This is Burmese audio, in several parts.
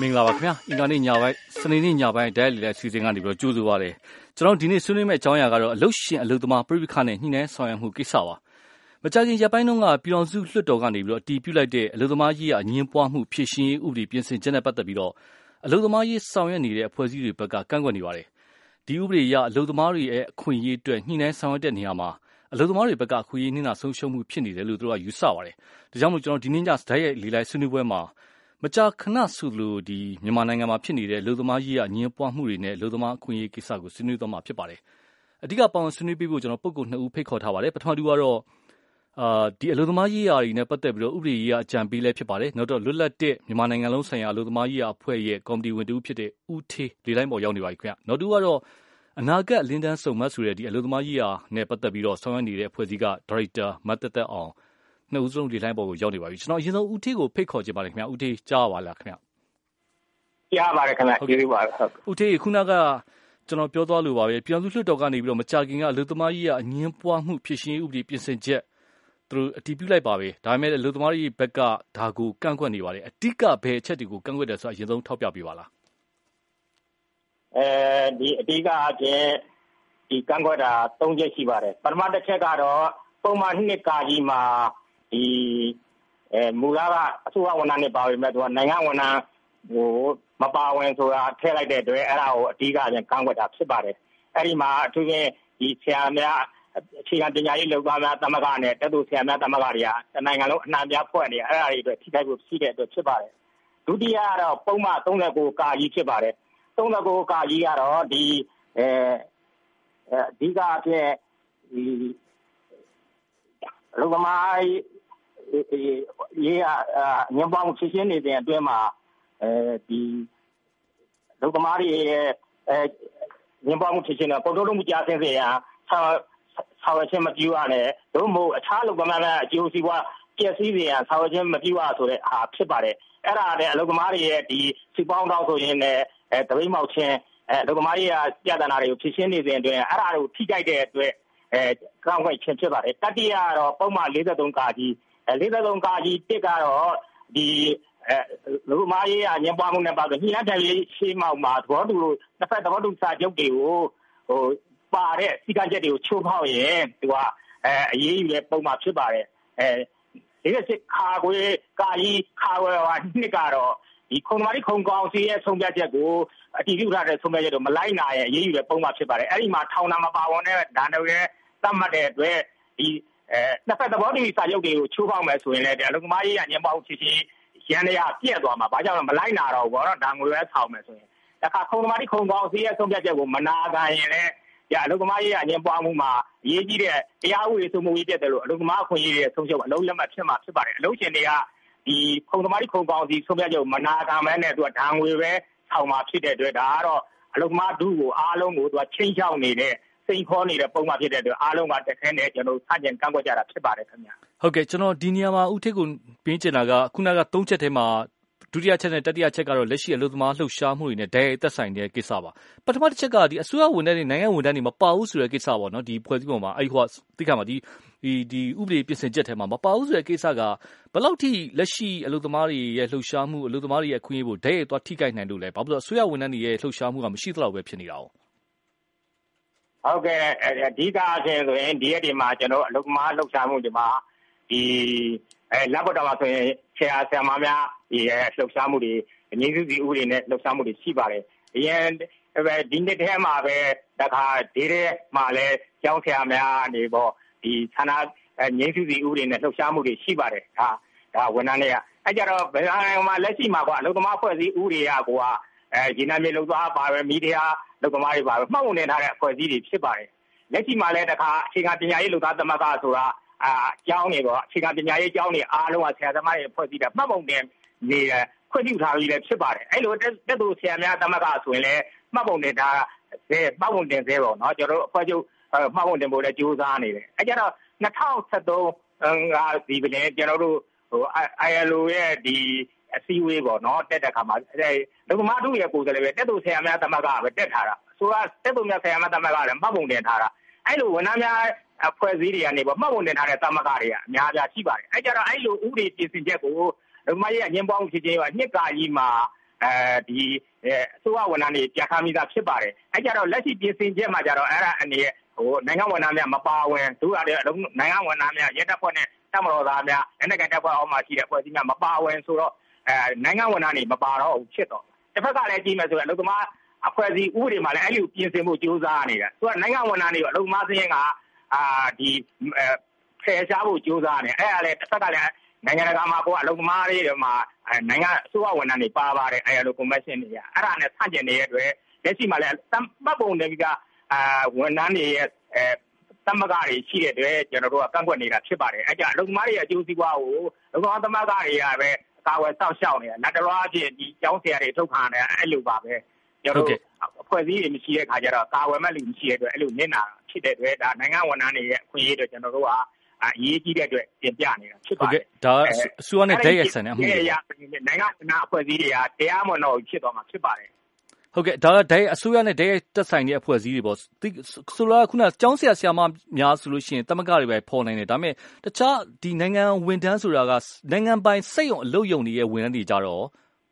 မင်္ဂလာပါခင်ဗျာအင်္ဂါနေ့ညပိုင်းစနေနေ့ညပိုင်းဒိုင်လီလိုက်စီစဉ်ကနေပြီးတော့ကြိုးဆိုပါရစေကျွန်တော်ဒီနေ့ဆွေးနွေးမယ့်အကြောင်းအရာကတော့အလုတ်ရှင်အလုတ်သမားပြိပခနဲ့ညှိနှိုင်းဆောင်ရွက်မှုကိစ္စပါမကြာခင်ရက်ပိုင်းတုန်းကပြည်တော်စုလွှတ်တော်ကနေပြီးတော့အတည်ပြုလိုက်တဲ့အလုတ်သမားရေးအငင်းပွားမှုဖြည့်ရှင်းရေးဥပဒေပြင်ဆင်ချက်နဲ့ပတ်သက်ပြီးတော့အလုတ်သမားရေးဆောင်ရွက်နေတဲ့အဖွဲ့အစည်းတွေဘက်ကကန့်ကွက်နေပါတယ်ဒီဥပဒေအရအလုတ်သမားတွေရဲ့အခွင့်အရေးအတွက်ညှိနှိုင်းဆောင်ရွက်တဲ့နေရာမှာအလုတ်သမားတွေဘက်ကအခွင့်အရေးနှိမ့်တာဆုံးရှုံးမှုဖြစ်နေတယ်လို့သူတို့ကယူဆပါတယ်ဒါကြောင့်မို့ကျွန်တော်ဒီနေ့ညဓာတ်ရိုက်လေလိုက်ဆွေးနွေးပွဲမှာမကြာခဏဆိုလို့ဒီမြန်မာနိုင်ငံမှာဖြစ်နေတဲ့လူသမားရေးအငင်းပွားမှုတွေနဲ့လူသမားအခွင့်အရေးကိစ္စကိုဆွေးနွေးသွားမှာဖြစ်ပါတယ်အဓိကပေါင်းဆွေးနွေးပေးဖို့ကျွန်တော်ပုဂ္ဂိုလ်2ဦးဖိတ်ခေါ်ထားပါတယ်ပထမတူကတော့ဒီအလူသမားရေးရာတွေနဲ့ပတ်သက်ပြီးတော့ဥပဒေရေးရာအကြံပေးလဲဖြစ်ပါတယ်နောက်တော့လွတ်လပ်တဲ့မြန်မာနိုင်ငံလုံးဆိုင်ရာအလူသမားရေးရာအဖွဲ့ရဲ့ကော်မတီဝင်တူဖြစ်တဲ့ဦးထေးလေတိုင်းပေါ်ရောက်နေပါပြီခင်ဗျနောက်တူကတော့အနာဂတ်လင်းတန်းစုံမတ်ဆိုတဲ့ဒီအလူသမားရေးရာနဲ့ပတ်သက်ပြီးတော့ဆောင်ရွက်နေတဲ့အဖွဲ့အစည်းကဒါရိုက်တာမတ်သက်သက်အောင်နှစ်ဦးစလုံးလေတိုင်းပေါ်ကိုရောက်နေပါပြီကျွန်တော်အရင်ဆုံးဦးထေးကိုဖိတ်ခေါ်ကြပါမယ်ခင်ဗျဦးထေးကြားပါလားခင်ဗျကြားပါတယ်ခင်ဗျကျေးဇူးပါဦးထေးခုနကကျွန်တော်ပြောသွားလို့ပါပဲပြည်သူ့လွှတ်တော်ကနေပြီးတော့မကြာခင်ကအလူသမားရေးအငင်းပွားမှုဖြစ်ရှင်းဥပဒေပြင်ဆင်ချက်သူတို့အတည်ပြုလိုက်ပါပဲဒါပေမဲ့အလူသမားရေးဘက်ကဒါကိုကန့်ကွက်နေပါတယ်အတိကဘယ်အချက်တွေကိုကန့်ကွက်တယ်ဆိုတာအရင်ဆုံးထောက်ပြပေးပါလားဒီအတိကအပြင်ဒီကန့်ကွက်တာ၃ချက်ရှိပါတယ်ပထမတစ်ချက်ကတော့ပုံမှန်နှစ်ကာကြီးမှာဒီမူလကအစိုးရဝန်ထမ်းတွေပါဝင်မဲ့သူကနိုင်ငံဝန်ထမ်းဟိုမပါဝင်ဆိုတာထည့်လိုက်တဲ့အတွက်အဲ့ဒါကိုအဓိကပြန်ကန့်ကွက်တာဖြစ်ပါတယ်အဲ့ဒီမှာအထူးဖြင့်ဒီဆရာများအခြေခံပညာရေးလုပ်သားများတမကနဲ့တက်သူဆရာများတမကတွေကတနိုင်ငံလုံးအနှံ့ပြဖွဲ့နေအဲ့ဒါတွေအတွက်ထိခိုက်ဖို့ရှိတဲ့အတွက်ဖြစ်ပါတယ်ဒုတိယကတော့ပုံမှန်39ကာကြီးဖြစ်ပါတယ်39ကာကြီးကတော့ဒီအဓိကအဖြစ်ဒီလူသမားရေးညံပွားမှုဖြစ်ရှင်းနေတဲ့အတွင်းမှာဒီလူသမားတွေရဲ့ညံပွားမှုဖြစ်ရှင်းတဲ့ပုံထုတ်မှုကြားစင်းစေရန်ဆောက်ချင်းမပြုရနဲ့တို့မို့အခြားလူသမားများအကျိုးစီးပွားပြည့်စည်စေရန်ဆောက်ချင်းမပြုရဆိုတဲ့အားဖြစ်ပါတယ်အဲ့ဒါနဲ့အလူသမားတွေရဲ့ဒီစီပေါင်းတောင်းဆိုရင်လည်းတပိတ်မောက်ချင်းအလူသမားတွေကပြဿနာတွေကိုဖြစ်ရှင်းနေစဉ်အတွင်းအဲ့ဒါကိုထိကြိုက်တဲ့အတွက်ကောင်းခွင့်ချင်းဖြစ်ပါတယ်တတိယကတော့ပုံမှန်43ကာကြီး43ကာကြီးတစ်ကတော့ဒီလူသမားရေးညံပွားမှုနဲ့ပတ်သက်ညှိနှိုင်းရေးရှေးမောက်မှာသဘောတူတစ်ဖက်သဘောတူစာချုပ်တွေကိုဟိုပါတဲ့စီကံချက်တွေကိုချိုးဖောက်ရင်သူကအရေးယူတဲ့ပုံမှန်ဖြစ်ပါတယ်ဒီကစစ်ခါခွေကာကြီးခါဝဲဟာနှစ်ကတော့ဒီခုံသမားခုံကောင်စီရဲ့ဆုံးဖြတ်ချက်ကိုအတည်ပြုထားတဲ့ဆုံးဖြတ်ချက်တို့မလိုက်နိုင်ရင်အရေးယူတဲ့ပုံမှန်ဖြစ်ပါတယ်အဲ့ဒီမှာထောင်နာမပါဝင်တဲ့ဒါတွေရဲ့သတ်မှတ်တဲ့အတွက်ဒီနှစ်ဖက်သဘောတူစာချုပ်တွေကိုချိုးဖောက်မယ်ဆိုရင်လည်းအလုပ်သမားရေးညံပွားမှုဖြစ်ရှင်းရန်ရပြည့်သွားမှာဘာကြောင့်လဲမလိုက်နာတော့ဘူးပေါ့နော်ဒါငွေပဲဆောင်မယ်ဆိုရင်တခါခုံသမားခုံကောင်စီရဲ့ဆုံးဖြတ်ချက်ကိုမနာခံရင်လည်းအလုပ်သမားရေးညံပွားမှုမှာအရေးကြီးတဲ့တရားဥပဒေစိုးမိုးရေးပြတ်တယ်လို့အလုပ်သမားအခွင့်အရေးတွေဆုံးရှုံးအလုံးလက်မှတ်ဖြစ်မှာဖြစ်ပါတယ်အလုပ်ရှင်တွေကဒီခုံသမားခုံကောင်စီဆုံးဖြတ်ချက်ကိုမနာခံမဲနဲ့သူကဒါငွေပဲဆောင်မှာဖြစ်တဲ့အတွက်ဒါကတော့အလုပ်သမားဒုကိုအားလုံးကိုသူကချင်းချောက်နေတဲ့စိန်ခေါ်နေတဲ့ပုံမှန်ဖြစ်တဲ့အတွက်အားလုံးကတက်ခဲနဲ့ကျွန်တော်စတင်ကန့်ကွက်ကြတာဖြစ်ပါတယ်ခင်ဗျာဟုတ်ကဲ့ကျွန်တော်ဒီနေရာမှာဥထိတ်ကိုပြင်ချင်တာကခုနက3ချက်ထဲမှာဒုတိယချက်နဲ့တတိယချက်ကတော့လက်ရှိအလုပ်သမားလှုပ်ရှားမှုတွေနဲ့ဓာတ်ရိုက်သက်ဆိုင်တဲ့ကိစ္စပါပထမတစ်ချက်ကဒီအစိုးရဝန်ထမ်းတွေနိုင်ငံဝန်ထမ်းတွေမပါဘူးဆိုတဲ့ကိစ္စပေါ့နော်ဒီဖွဲ့စည်းပုံမှာအဲ့ဟိုသိခါမှာဒီဥပဒေပြင်ဆင်ချက်ထဲမှာမပါဘူးဆိုတဲ့ကိစ္စကဘယ်လောက်ထိလက်ရှိအလုပ်သမားတွေရဲ့လှုပ်ရှားမှုအလုပ်သမားတွေရဲ့အခွင့်အရေးကိုဓာတ်ရိုက်သွားထိခိုက်နိုင်လို့လဲဘာလို့လဲဆိုတော့အစိုးရဝန်ထမ်းတွေရဲ့လှုပ်ရှားမှုကမရှိသလောက်ပဲဖြစ်နေတာဟုတ်ကဲ့အဓိကအချင်းဆိုရင်ဒီရက်ဒီမှာကျွန်တော်အလုပ်သမားလှုပ်ရှားမှုဒီမှာဒီလက်ပတ်တော်မှာဆိုရင်ဆရာမများရဲ့လှုပ်ရှားမှုတွေအငြင်းစုစီဥပဒေနဲ့လှုပ်ရှားမှုတွေရှိပါတယ်အရင်ဒီနှစ်ထဲမှာပဲတခါဒီထဲမှာလဲကျောင်းဆရာများနေပေါ့ဒီဌာနငြင်းစုစီဥပဒေနဲ့လှုပ်ရှားမှုတွေရှိပါတယ်ဒါဝန်ထမ်းတွေကအဲ့ကြတော့ဘယ်မှာလက်ရှိမှာကအလုပ်သမားဖွဲ့စည်းဥပဒေကကိုကဒီနာမည်လှုပ်သွားပါပဲမီဒီယာလှုပ်သမားတွေပါပဲမှတ်ပုံတင်ထားတဲ့အဖွဲ့အစည်းတွေဖြစ်ပါတယ်လက်ရှိမှာလဲတခါအခြေခံပညာရေးလှုပ်သားသမဂ္ဂဆိုတာကျောင်းတွေပေါ့အခြေခံပညာရေးကျောင်းတွေအားလုံးကဆရာသမားတွေဖွဲ့စည်းတာမှတ်ပုံတင်နေခွင့်ပြုထားပြီးလည်းဖြစ်ပါတယ်အဲ့လိုတက်သူဆရာများသမဂ္ဂဆိုရင်လည်းမှတ်ပုံတင်ထားမှတ်ပုံတင်သေးပေါ့နော်ကျွန်တော်တို့အဖွဲ့ချုပ်မှတ်ပုံတင်ဖို့လည်းကြိုးစားနေတယ်အဲ့ကြတော့2013ကဒီပြင်ကျွန်တော်တို့ဟို ILO ရဲ့ဒီအစည်းအဝေးပေါ့နော်တက်တဲ့ခါမှာလူသမားတို့ရဲ့ကိုယ်စားလှယ်ပဲတက်သူဆရာများသမဂ္ဂပဲတက်ထားတာဆိုတော့တက်သူများဆရာများသမဂ္ဂလည်းမှတ်ပုံတင်ထားတာအဲ့လိုဝန်ထမ်းများအဖွဲ့အစည်းတွေကနေပေါ့မှတ်ပုံတင်ထားတဲ့သမဂ္ဂတွေကအများကြီးရှိပါတယ်အဲ့ကြတော့အဲ့လိုဥပဒေပြင်ဆင်ချက်ကိုလူမရဲ့ညင်ပေါင်းဖြစ်ခြင်းကနှစ်ကာကြီးမှာဒီအစိုးရဝန်ထမ်းတွေပြဋ္ဌာန်းမိသားဖြစ်ပါတယ်။အဲကြတော့လက်ရှိပြင်ဆင်ချက်မှာကြတော့အဲ့ဒါအနေနဲ့နိုင်ငံဝန်ထမ်းများမပါဝင်သူကလည်းနိုင်ငံဝန်ထမ်းများရဲတပ်ဖွဲ့နဲ့တပ်မတော်သားများလက်နက်ကိုင်တပ်ဖွဲ့အောက်မှာရှိတဲ့အဖွဲ့အစည်းများမပါဝင်ဆိုတော့နိုင်ငံဝန်ထမ်းတွေမပါတော့ဘူးဖြစ်တော့တစ်ဖက်ကလည်းကြည့်မယ်ဆိုရင်အလုပ်သမားအဖွဲ့အစည်းဥပဒေမှာလည်းအဲ့လိုပြင်ဆင်ဖို့ကြိုးစားနေတယ်သူကနိုင်ငံဝန်ထမ်းတွေအလုပ်သမားစည်းကဒီဖယ်ရှားဖို့ကြိုးစားနေအဲ့ဒါလည်းတစ်ဖက်ကလည်းနိုင်ငံတကာမှာအလုပ်သမားတွေမှာနိုင်ငံအစိုးရဝန်ထမ်းတွေပါပါတယ်အဲ့လိုကွန်ဗင်းရှင်းတွေကအဲ့ဒါနဲ့ဆန့်ကျင်နေတဲ့အတွက်လက်ရှိမှာလည်းပတ်ပုံတွေကဝန်ထမ်းတွေရဲ့သမဂ္ဂတွေရှိတဲ့အတွက်ကျွန်တော်တို့ကကန့်ကွက်နေတာဖြစ်ပါတယ်အဲ့ကြအလုပ်သမားတွေရဲ့အကျိုးစီးပွားကိုအလုပ်သမားသမဂ္ဂတွေကပဲကာဝယ်စောင့်ရှောက်နေတာလက်တော်အဖြစ်ဒီကျောင်းဆရာတွေထုတ်ခံတယ်အဲ့လိုပါပဲကျွန်တော်တို့အဖွဲ့အစည်းတွေမရှိတဲ့ခါကျတော့ကာဝယ်မဲ့လူမရှိတဲ့အတွက်အဲ့လိုနစ်နာဖြစ်တဲ့အတွက်ဒါနိုင်ငံဝန်ထမ်းတွေရဲ့အခွင့်အရေးတွေကျွန်တော်တို့ကအရေးကြီးတဲ့အတွက်ပြင်ပြနေတာဖြစ်ပါတယ်။ဒါအစိုးရနဲ့တိုက်ရိုက်ဆိုင်တဲ့အမှုတွေနိုင်ငံအဖွဲ့အစည်းတွေကတရားမဝင်တော့ဖြစ်သွားမှာဖြစ်ပါတယ်။ဟုတ်ကဲ့ဒါကအစိုးရနဲ့တိုက်ရိုက်တက်ဆိုင်တဲ့အဖွဲ့အစည်းတွေပေါ့။ဆိုတော့ခုနကျောင်းဆရာမများဆိုလို့ရှိရင်တမကတွေပဲဖော်နိုင်တယ်။ဒါပေမဲ့တခြားဒီနိုင်ငံဝန်ထမ်းဆိုတာကနိုင်ငံပိုင်စိတ်ရုံအလုပ်ရုံတွေရဲ့ဝန်ထမ်းတွေကြတော့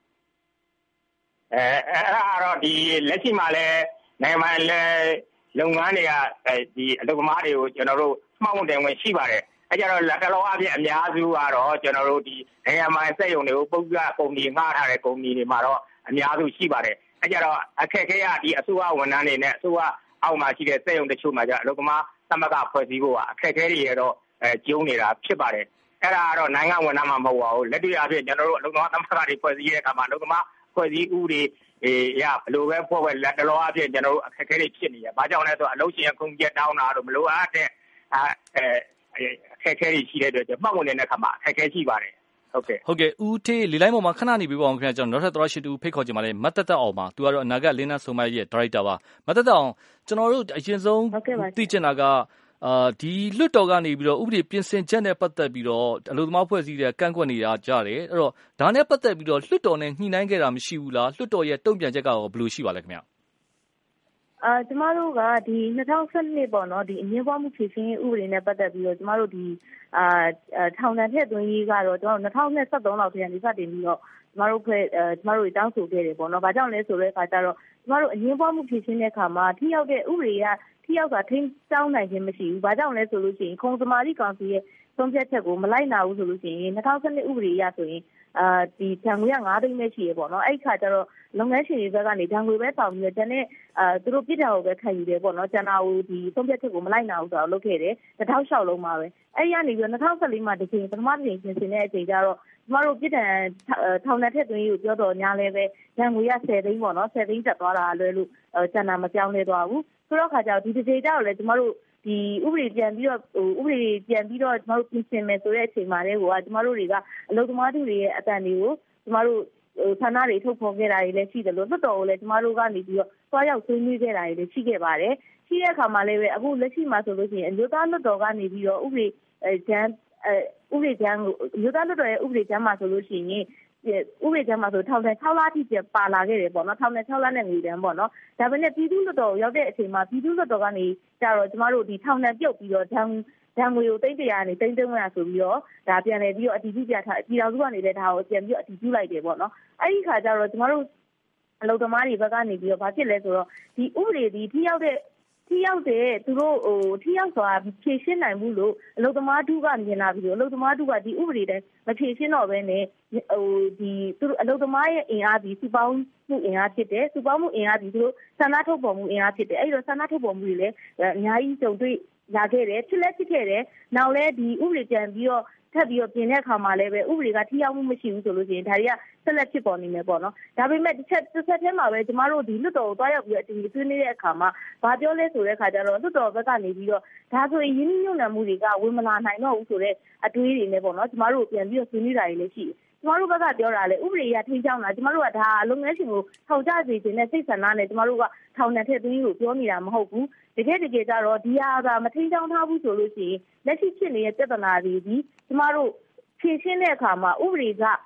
အဲ့ဒါတော့ဒီလက်ရှိမှာလည်းနိုင်ငံပိုင်လုပ်ငန်းတွေကဒီအလုပ်သမားတွေကိုကျွန်တော်တို့မှောက်ဝင်ဝင်ရှိပါတယ်အဲ့ကြတော့လက်တော်အပြင်အများစုကတော့ကျွန်တော်တို့ဒီနိုင်ငံပိုင်စက်ရုံတွေကိုပုဂ္ဂလိကကုမ္ပဏီငှားထားတဲ့ကုမ္ပဏီတွေမှာတော့အများစုရှိပါတယ်အဲ့ကြတော့အခက်အခဲကဒီအစိုးရဝန်ထမ်းတွေနဲ့အစိုးရအောက်မှာရှိတဲ့စက်ရုံတချို့မှာကျအလုပ်သမားသမဂ္ဂဖွဲ့စည်းဖို့အခက်အခဲတွေရတော့ကျုံနေတာဖြစ်ပါတယ်အဲ့ဒါကတော့နိုင်ငံဝန်ထမ်းမှာမဟုတ်ပါဘူးလက်တွေ့အဖြစ်ကျွန်တော်တို့အလုပ်သမားသမဂ္ဂတွေဖွဲ့စည်းတဲ့အခါမှာအလုပ်သမားဖွဲ့စည်းဥပဒေရဘယ်လိုပဲဖွဲ့ဖွဲ့လက်တော်အဖြစ်ကျွန်တော်တို့အခက်အခဲတွေဖြစ်နေရဘာကြောင့်လဲဆိုတော့အလုပ်ရှင်ခုံကျက်တောင်းတာတို့မလိုအပ်တဲ့အခက်အခဲတွေရှိတဲ့အတွက်မှတ်ဝင်နေတဲ့အခါမှာအခက်အခဲရှိပါတယ်ဟုတ်ကဲ့ဦးထေးလေလိုင်းပေါ်မှာခဏနေပြီးပါအောင်ခင်ဗျာကျွန်တော်နောက်ထပ်သောရှိတူဖိတ်ခေါ်ကြပါလေမတ်တက်အောင်ပါသူကတော့အနာဂတ်လင်းနာဆိုမိုက်ရဲ့ဒါရိုက်တာပါမတ်တက်အောင်ကျွန်တော်တို့အရင်ဆုံးသိချင်တာကဒီလွတ်တော်ကနေပြီးတော့ဥပဒေပြင်ဆင်ချက်နဲ့ပတ်သက်ပြီးတော့အလုပ်သမားဖွဲ့စည်းတဲ့ကန့်ကွက်နေတာကြားတယ်အဲ့တော့ဒါနဲ့ပတ်သက်ပြီးတော့လွတ်တော်နဲ့ညှိနှိုင်းခဲ့တာမရှိဘူးလားလွတ်တော်ရဲ့တုံ့ပြန်ချက်ကရောဘယ်လိုရှိပါလဲခင်ဗျာကျမတို့ကဒီ2012ပေါ့နော်ဒီအငြင်းပွားမှုဖြေရှင်းဥပဒေနဲ့ပတ်သက်ပြီးတော့ကျမတို့ဒီထောင်ဒဏ်ထည့်သွင်းရေးကတော့ကျွန်တော်2023လောက်တည်းကနေစတင်ပြီးတော့ကျမတို့တောင်းဆိုခဲ့တယ်ပေါ့နော်။ဘာကြောင့်လဲဆိုတဲ့အခါကျတော့ကျမတို့အငြင်းပွားမှုဖြေရှင်းတဲ့အခါမှာထိရောက်တဲ့ဥပဒေကထိရောက်တာထိန်းကျောင်းနိုင်ခြင်းမရှိဘူး။ဘာကြောင့်လဲဆိုလို့ရှိရင်ခုံသမာဓိကောင်စီရဲ့ဆုံးဖြတ်ချက်ကိုမလိုက်နာဘူးဆိုလို့ရှိရင်2012ဥပဒေအရဆိုရင်ဒီဒဏ်ငွေက9သိန်းပဲရှိရပေါ့နော်အဲ့ဒီခါကျတော့လုပ်ငန်းရှင်တွေဘက်ကနေဒဏ်ငွေပဲဆောင်ပြီးတော့ကျန်တဲ့သူတို့ပြစ်ဒဏ်ကိုပဲခံယူတယ်ပေါ့နော်ကျန်တာကိုဒီဆုံးဖြတ်ချက်ကိုမလိုက်နာဘူးဆိုတော့လုပ်ခဲ့တယ်2006လုံးမှာပဲအဲ့ဒီကနေပြီးတော့2014မှာတစ်ချိန်ပထမတစ်ချိန်ပြင်ဆင်တဲ့အချိန်ကျတော့ကျမတို့ပြစ်ဒဏ်ထောင်ဒဏ်ထက်သွင်းကိုပြောတော့ညာလဲပဲဒဏ်ငွေက10သိန်းပေါ့နော်10သိန်းတက်သွားတာလွယ်လို့ကျန်တာမပြောင်းလဲသွားဘူးဆိုတော့ခါကျတော့ဒီတစ်ချိန်ကျတော့လေကျမတို့ဒီဥပဒေပြန်ပြီးတော့ကျမတို့ပြင်ဆင်မယ်ဆိုတဲ့အချိန်မှာလေကျမတို့တွေကအလုပ်သမားတွေရဲ့အတန်တွေကိုကျမတို့ဌာနတွေထုတ်ဖော်ခဲ့တာတွေလည်းရှိတယ်လို့လွတ်တော်ကိုလည်းကျမတို့ကနေပြီးတော့သွားရောက်ဆွေးနွေးခဲ့တာတွေလည်းရှိခဲ့ပါတယ်ရှိတဲ့အခါမှာလည်းပဲအခုလက်ရှိမှာဆိုလို့ရှိရင်အမျိုးသားလွတ်တော်ကနေပြီးတော့ဥပဒေကျမ်းကိုအမျိုးသားလွတ်တော်ရဲ့ဥပဒေကျမ်းမှာဆိုလို့ရှိရင်ဥပဒေကျမ်းမှာဆိုထောင်ဒဏ်6လအထိပါလာခဲ့တယ်ပေါ့နော်ထောင်ဒဏ်6လနဲ့ငွေဒဏ်ပေါ့နော်ဒါပေမဲ့ပြည်သူ့လွတ်တော်ရောက်တဲ့အချိန်မှာပြည်သူ့လွတ်တော်ကနေကြတော့ကျမတို့ဒီထောင်ဒဏ်ပြုတ်ပြီးတော့ဒဏ်ငွေကိုသိန်း100ကနေသိန်း300ဆိုပြီးတော့ဒါပြန်လည်ပြီးတော့အတည်ပြုပြထားပြည်တော်စုကနေလည်းဒါကိုပြန်ပြီးတော့အတည်ပြုလိုက်တယ်ပေါ့နော်အဲ့ဒီခါကျတော့ကျမတို့အလုပ်သမားတွေဘက်ကနေပြီးတော့ဘာဖြစ်လဲဆိုတော့ဒီဥပဒေဒီထိရောက်တဲ့သူတို့ထိရောက်စွာဖြည့်ရှင်းနိုင်မှုလို့အလုပ်သမားထုကမြင်လာပြီးတော့အလုပ်သမားထုကဒီဥပဒေတိုင်းမဖြည့်ရှင်းတော့ဘဲနဲ့ဒီသူတို့အလုပ်သမားရဲ့အင်အားဒီစုပေါင်းမှုအင်အားဖြစ်တယ်စုပေါင်းမှုအင်အားဒီသူတို့ဆန္ဒထုတ်ဖော်မှုအင်အားဖြစ်တယ်အဲ့တော့ဆန္ဒထုတ်ဖော်မှုတွေလည်းအများကြီးကြုံတွေ့လာခဲ့တယ်ဖြစ်ခဲ့တယ်နောက်လဲဒီဥပဒေပြန်ပြီးတော့ထပ်ပြီးတော့ပြင်တဲ့အခါမှာလည်းပဲဥပဒေကထိရောက်မှုမရှိဘူးဆိုလို့ရှိရင်ဒါတွေကဆက်လက်ဖြစ်ပေါ်နေမယ်ပေါ့နော်ဒါပေမဲ့တစ်ဆက်တည်းမှာပဲကျမတို့ဒီလွတ်တော်ကိုတွားရောက်ပြီးတော့အတူဆွေးနွေးတဲ့အခါမှာဘာပြောလဲဆိုတဲ့အခါကျတော့လွတ်တော်ဘက်ကနေပြီးတော့ဒါဆိုရင်ရင်းနှီးမြှုပ်နှံမှုတွေကဝင်မလာနိုင်တော့ဘူးဆိုတဲ့အတွေးတွေနဲ့ပေါ့နော်ကျမတို့ပြန်ပြီးတော့ဆွေးနွေးတာတွေလည်းရှိတယ်ကျမတို့ဘက်ကပြောတာလေဥပဒေအရထိန်းချောင်းတာကျမတို့ကဒါလုပ်ငန်းရှင်ကိုထောက်ကြစေခြင်းနဲ့စိတ်ဆန္ဒနဲ့ကျမတို့ကထောင်ဒဏ်ထည့်သွင်းကိုပြောနေတာမဟုတ်ဘူးတကယ်ကြတော့ဒီဟာကမထိန်းချောင်းထားဘူးဆိုလို့ရှိရင်လက်ရှိဖြစ်နေတဲ့ပြဿနာတွေဒီကျမတို့ဖြေရှင်းတဲ့အခါမှာဥပဒေက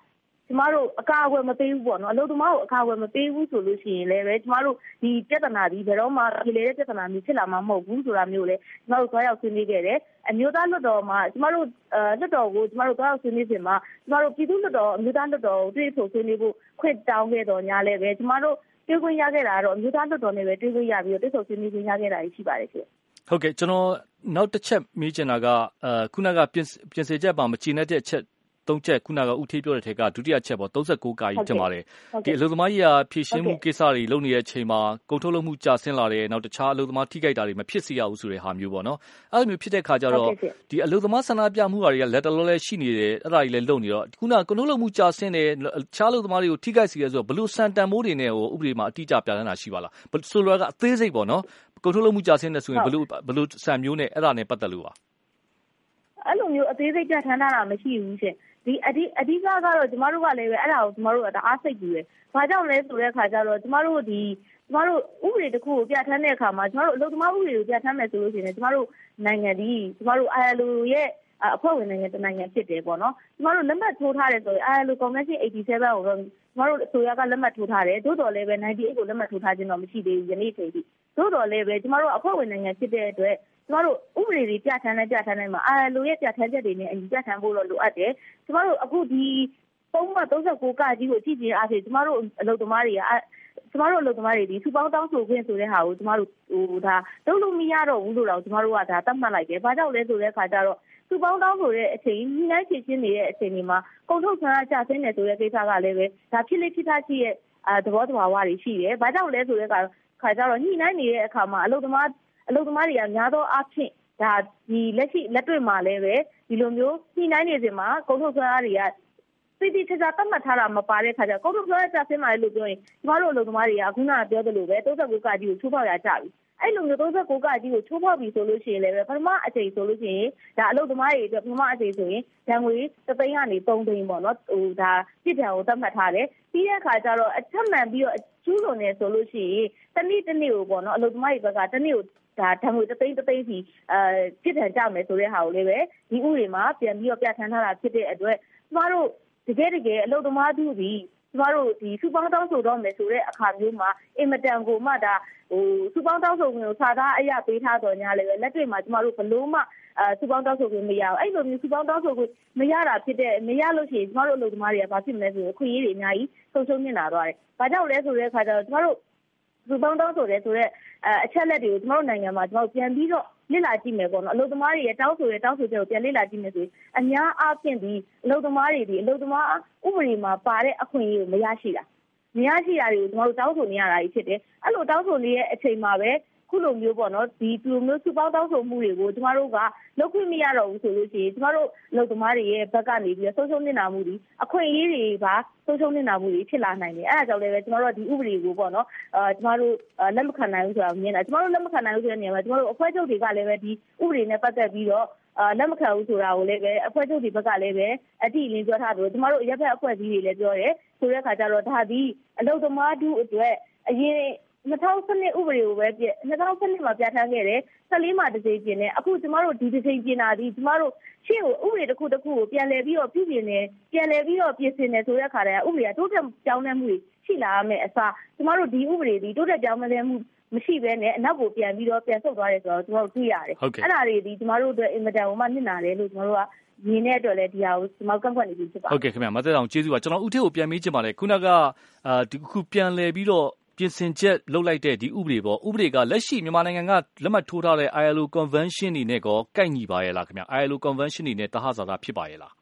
ကျမတို့အကာအကွယ်မပေးဘူးပေါ့နော်အလုပ်သမားကိုအကာအကွယ်မပေးဘူးဆိုလို့ရှိရင်လည်းပဲကျမတို့ဒီပြဿနာဒီဘယ်တော့မှပြည်လေတဲ့ပြဿနာမျိုးဖြစ်လာမှာမဟုတ်ဘူးဆိုတာမျိုးလေကျမတို့သွားရောက်ဆွေးနွေးခဲ့တယ်အမျိုးသားလွှတ်တော်မှာကျမတို့လွှတ်တော်ကိုကျမတို့သွားရောက်ဆွေးနွေးစဉ်မှာကျမတို့ပြည်သူ့လွှတ်တော်အမျိုးသားလွှတ်တော်ကိုတွေ့ဆုံဆွေးနွေးဖို့ခွင့်တောင်းခဲ့တော်ညာလည်းပဲကျမတို့တွေ့ခွင့်ရခဲ့တာတော့အမျိုးသားလွှတ်တော်နဲ့ပဲတွေ့ခွင့်ရပြီးတော့တွေ့ဆုံဆွေးနွေးခွင့်ရခဲ့တာရှိပါတယ်ရှင်ဟုတ်ကဲ့ကျွန်တော်နောက်တစ်ချက်မေးချင်တာကခုနကပြင်ဆင်ချက်ပါမချီနဲ့တဲ့အချက်3ချက်ခုနကဦးထေးပြောတဲ့ထက်ကဒုတိယချက်ပေါ့39ကာကြီးတင်ပါတယ်ဒီအလုပ်သမားကြီးကဖြည့်ရှင်းမှုကိစ္စတွေလုပ်နေတဲ့အချိန်မှာကုန်ထုတ်လုပ်မှုကျဆင်းလာတယ်နောက်တခြားအလုပ်သမားထိခိုက်တာတွေမဖြစ်စေရဘူးဆိုတဲ့ဟာမျိုးပေါ့နော်အဲ့လိုမျိုးဖြစ်တဲ့ခါကျတော့ဒီအလုပ်သမားဆန္ဒပြမှုတွေကလက်တလောလဲရှိနေတယ်အဲ့ဒါကြီးလည်းလုပ်နေတော့ခုနကုန်ထုတ်လုပ်မှုကျဆင်းတယ်တခြားအလုပ်သမားတွေကိုထိခိုက်စေရဆိုတော့ဘလို့စံတန်မိုးတွေနဲ့ဟိုဥပဒေမှာအတိအကျပြဋ္ဌာန်းတာရှိပါလားဆိုလိုတာကအသေးစိတ်ပေါ့နော်ကုန်ထုတ်လုပ်မှုကျဆင်းတယ်ဆိုရင်ဘလို့စံမျိုးနဲ့အဲ့ဒါနဲ့ပတ်သက်လို့ပါအဲ့လိုမျိုးအသေးစိတ်ပြဋ္ဌာန်းတာမရှိဘူးရှင်ဒီအဓိကတော့ကျမတို့ကလည်းပဲအဲ့ဒါကိုကျမတို့ကတအားစိတ်ကြီးပဲ။ဘာကြောင့်လဲဆိုတဲ့အခါကျတော့ကျမတို့ဥပဒေတစ်ခုကိုပြဋ္ဌာန်းတဲ့အခါမှာကျမတို့အလုပ်သမားဥပဒေကိုပြဋ္ဌာန်းမယ်ဆိုလို့ရှိရင်ကျမတို့နိုင်ငံဒီကျမတို့ ILO ရဲ့အဖွဲ့ဝင်နိုင်ငံတစ်နိုင်ငံဖြစ်တယ်ပေါ့နော်။ကျမတို့လက်မှတ်ထိုးထားတယ်ဆိုရင် ILO Convention 87ကိုတော့ကျမတို့အစိုးရကလက်မှတ်ထိုးထားတယ်။သို့တော်လည်းပဲ98ကိုလက်မှတ်ထိုးထားခြင်းတော့မရှိသေးဘူးယနေ့ချိန်ထိ။သို့တော်လည်းပဲကျမတို့အဖွဲ့ဝင်နိုင်ငံဖြစ်တဲ့အတွက်ကျမတို့ဥပဒေတွေပြဋ္ဌာန်းနိုင်မှာ ILO ရဲ့ပြဋ္ဌာန်းချက်တွေနဲ့အညီပြဋ္ဌာန်းဖို့တော့လိုအပ်တယ်။ကျမတို့အခုဒီပုံမှန်39ကကြီးကိုကြည့်ခြင်းအပြင်ကျမတို့အလုပ်သမားတွေဒီစုပေါင်းတောင်းဆိုခွင့်ဆိုတဲ့ဟာကိုကျမတို့ဒါလုပ်လို့မရတော့ဘူးလို့တော့ကျမတို့ကဒါသတ်မှတ်လိုက်တယ်။ဘာကြောင့်လဲဆိုတဲ့အခါကျတော့စုပေါင်းတောင်းဆိုတဲ့အချိန်ညှိနှိုင်းဖြေရှင်းနေတဲ့အချိန်တွေမှာကုန်ထုတ်ဆန္ဒကျဆင်းနေဆိုတဲ့ကိစ္စကလည်းပဲဒါဖြစ်လေဖြစ်ထားရှိရဲ့သဘောတဘာဝတွေရှိတယ်။ဘာကြောင့်လဲဆိုတဲ့အခါကျတော့ညှိနှိုင်းနေတဲ့အခါမှာအလုပ်သမားတွေကများသောအားဖြင့်ဒါဒီလက်တွေ့မှာလည်းပဲဒီလိုမျိုးညှိနှိုင်းနေစဉ်မှာကုန်ထုတ်ဆန္ဒတွေကတိတိကျကျသတ်မှတ်ထားတာမပါတဲ့ခါကျကုန်ထုတ်ဆန္ဒကျဆင်းလာလို့ပြောရင်ကျမတို့အလုပ်သမားတွေကခုနကပြောသလိုပဲ39ကကြီးကိုချိုးဖောက်ရကြပြီအဲ့လိုမျိုး39ကကြီးကိုချိုးဖောက်ပြီဆိုလို့ရှိရင်လည်းပထမအချိန်ဆိုလို့ရှိရင်ဒါအလုပ်သမားတွေအတွက်ပထမအချိန်ဆိုရင်ဒဏ်ငွေ3သိန်းကနေ3သိန်းပေါ့နော်ဒါပြစ်ဒဏ်ကိုသတ်မှတ်ထားတယ်ပြီးတဲ့အခါကျတော့အထက်မှန်ပြီးတော့ကျူးလွန်နေဆိုလို့ရှိရင်တစ်နေ့ကိုပေါ့နော်အလုပ်သမားတွေဘက်ကတစ်နေ့ကိုဒါဓာတ်ငွေ3သိန်းစီပြစ်ဒဏ်ကြမယ်ဆိုတဲ့ဟာကိုလည်းပဲဒီဥပဒေမှာပြန်ပြီးတော့ပြဋ္ဌာန်းထားတာဖြစ်တဲ့အတွက်ကျမတို့တကယ်အလုပ်သမားတို့ဒီကျမတို့ဒီစုပေါင်းတောင်းဆိုတော့မယ်ဆိုတဲ့အခါမျိုးမှာအင်မတန်ကိုမှဒါစုပေါင်းတောင်းဆိုခွင့်ကိုစာသားအရပေးထားတော်ညာလည်းပဲလက်တွေ့မှာကျမတို့ဘလို့မှစုပေါင်းတောင်းဆိုခွင့်မရဘူးအဲ့လိုမျိုးစုပေါင်းတောင်းဆိုခွင့်မရလို့ရှိရင်ကျမတို့အလုပ်သမားတွေကဘာဖြစ်မလဲဆိုတော့ခွင့်ရည်တွေအများကြီးဆုံးရှုံးနေတာသွားတယ်။ဘာကြောင့်လဲဆိုတဲ့အခါကျတော့ကျမတို့စုပေါင်းတောင်းဆိုတယ်ဆိုတော့အချက်လက်တွေကိုကျမတို့နိုင်ငံမှာကျမတို့ပြန်ပြီးတော့လေ့လာကြည့်မယ်ပေါ့နော်အလုပ်သမားတွေရဲ့တောင်းဆိုချက်ကိုပြန်လေ့လာကြည့်မယ်ဆိုရင်အများအားဖြင့်ဒီအလုပ်သမားတွေဒီအလုပ်သမားဥပဒေမှာပါတဲ့အခွင့်အရေးကိုမရရှိတာတွေကိုကျမတို့တောင်းဆိုနေရတာဖြစ်တယ်အဲ့လိုတောင်းဆိုနေတဲ့အချိန်မှာပဲခုလိုမျိုးပေါ့နော်ဒီလိုမျိုးစုပေါင်းတောင်းဆိုမှုတွေကိုကျမတို့ကလုပ်ခွင့်မရတော့ဘူးဆိုလို့ရှိရင်ကျမတို့အလုပ်သမားတွေရဲ့ဘက်ကနေပြီးဆုံးရှုံးနေတာမှုတွေအခွင့်အရေးတွေပါဆုံးရှုံးနေတာမှုတွေဖြစ်လာနိုင်တယ်အဲ့ဒါကြောင့်လည်းပဲကျမတို့ကဒီဥပဒေကိုပေါ့နော်ကျမတို့လက်မခံနိုင်ဘူးဆိုတာမြင်တာကျမတို့လက်မခံနိုင်ဘူးဆိုတဲ့နေရာမှာကျမတို့အဖွဲ့ချုပ်တွေကလည်းပဲဒီဥပဒေနဲ့ပတ်သက်ပြီးတော့လက်မခံဘူးဆိုတာကိုလည်းပဲအဖွဲ့ချုပ်တွေဘက်ကလည်းပဲအတိအလင်းပြောထားတယ်ကျမတို့ရပ်ဖက်အဖွဲ့အစည်းတွေလည်းပြောတယ်ဆိုတဲ့အခါကျတော့ဒါဒီအလုပ်သမားတို့အတွက်အရင်2012ဥပဒေကိုပဲ2012မှာပြဋ္ဌာန်းခဲ့တယ်14မှာတစ်ကြိမ်ပြင်တယ်အခုကျမတို့ဒီတစ်ကြိမ်ပြင်တာဒီကျမတို့ရှေ့ကိုဥပဒေတစ်ခုကိုပြန်လည်ပြီးတော့ပြုပြင်နေပြန်လည်ပြီးတော့ပြင်ဆင်နေဆိုတဲ့အခါတည်းဥပဒေကတိုးတက်ပြောင်းလဲမှုရှိလာရမယ်အစားကျမတို့ဒီဥပဒေဒီတိုးတက်ပြောင်းလဲမှုမရှိဘဲနဲ့အနောက်ကိုပြန်ပြီးတော့ပြန်ဆုတ်သွားတယ်ဆိုတော့ကျမတို့တွေ့ရတယ်အဲ့ဒါတွေဒီကျမတို့အတွက်အင်မတန်မှနစ်နာတယ်လို့ကျမတို့ကမြင်တဲ့အတွက်လည်းဒီဟာကိုကျမကန့်ကွက်နေပြီဖြစ်ပါတယ်ဟုတ်ကဲ့ခင်ဗျမသက်အောင်ကျေးဇူးပါကျွန်တော်ဦးထေးကိုပြန်မေးချင်ပါတယ်ခုနကဒီခုပြန်လည်ပြီးတော့ပြင်ဆင်ချက်လုပ်လိုက်တဲ့ဒီဥပဒေပေါ့ဥပဒေကလက်ရှိမြန်မာနိုင်ငံကလက်မှတ်ထိုးထားတဲ့ ILO Convention တွေနဲ့ကိုကိုက်ညီပါရဲ့လားခင်ဗျ ILO Convention တွေနဲ့တဟဇာတာဖြစ်ပါရဲ့လား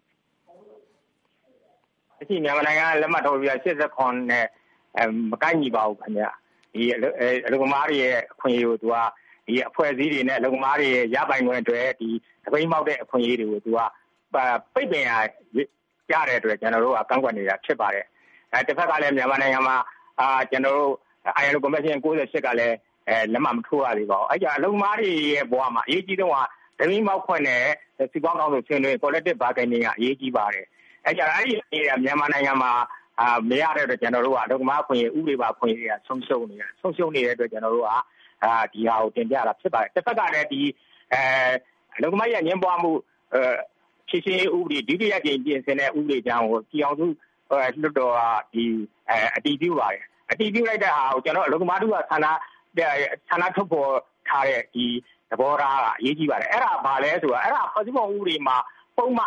အခုမြန်မာနိုင်ငံကလက်မှတ်ထိုးပြီး89နဲ့မကိုက်ညီပါဘူးခင်ဗျဒီအလုပ်သမားတွေရဲ့အခွင့်အရေးကိုသူကဒီအဖွဲ့အစည်းတွေနဲ့အလုပ်သမားတွေရဲ့ရပိုင်ခွင့်အတွက်ဒီသပိတ်မှောက်တဲ့အခွင့်အရေးတွေကိုသူကပိတ်ပင်ရတဲ့အတွက်ကျွန်တော်တို့ကကန့်ကွက်နေတာဖြစ်ပါတယ်တစ်ဖက်ကလည်းမြန်မာနိုင်ငံမှာကျွန်တော်တို့ ILO Convention 98ကလည်းလက်မှတ်မထိုးရသေးပါဘူးအဲ့ကြအလုပ်သမားတွေရဲ့ဘဝမှာအရေးကြီးဆုံးကသပိတ်မှောက်ခွင့်နဲ့စီးပွားကောင်းလို့ဆွေးနွေး collective bargaining ကအရေးကြီးပါတယ်အဲ့ကြအဲ့ဒီမြန်မာနိုင်ငံမှာမရတဲ့အတွက်ကျွန်တော်တို့ကအလုပ်သမားအခွင့်အရေးဥပဒေပါအခွင့်အရေးကဆုံးရှုံးနေတဲ့အတွက်ကျွန်တော်တို့ကဒီဟာကိုတင်ပြတာဖြစ်ပါတယ်တစ်ဖက်ကလည်းဒီအလုပ်သမားရဲ့ညှဉ်းပန်းမှုဖြည့်ရှင်းဥပဒေဒုတိယကြိမ်ပြင်ဆင်တဲ့ဥပဒေကြောင့်ကိုပြည်အောင်စုလွတ်တော်ကအတည်ပြုပါတယ်အတည်ပြုလိုက်တဲ့ဟာကိုကျွန်တော်အလုပ်သမားတို့ကဆန္ဒထုတ်ဖော်ထားတဲ့ဒီသဘောထားကအရေးကြီးပါတယ်အဲ့ဒါဘာလဲဆိုတော့အဲ့ဒါဖွဲ့စည်းပုံဥပဒေမှာပုံမှန်